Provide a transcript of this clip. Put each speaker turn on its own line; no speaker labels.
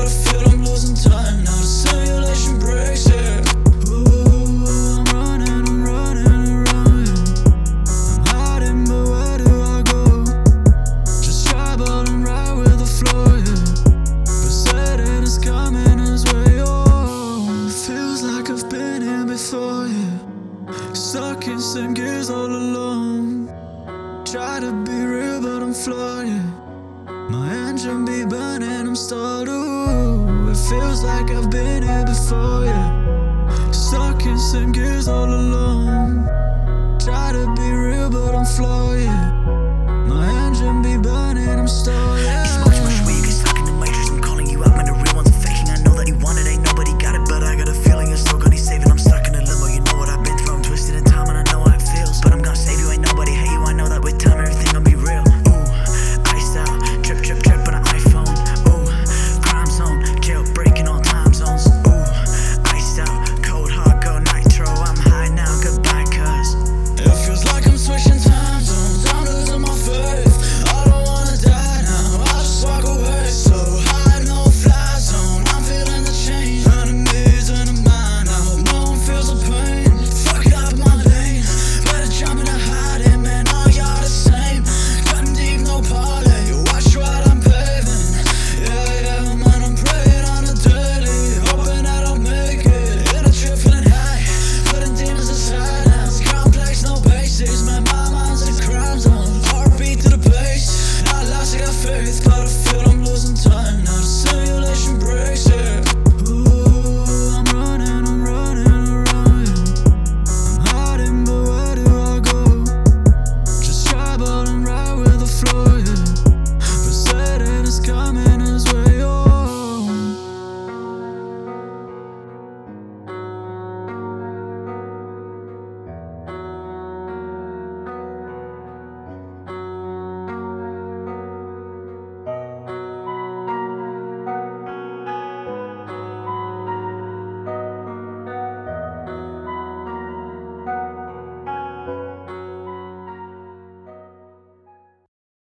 but I feel I'm losing time. Now the simulation breaks, yeah. Ooh, I'm running around, yeah. I'm hiding, but where do I go? Just traveling right with the flow, yeah. Poseidon is coming his way, oh. Feels like I've been here before, yeah. Stuck in same gears all alone. Try to be real, but I'm flawed, yeah. My engine be burning, I'm stalled, ooh. It feels like I've been here before, yeah. Stuck in same gears all alone. Try to be real, but I'm flawed, yeah. My engine be burning, I'm stalled, yeah.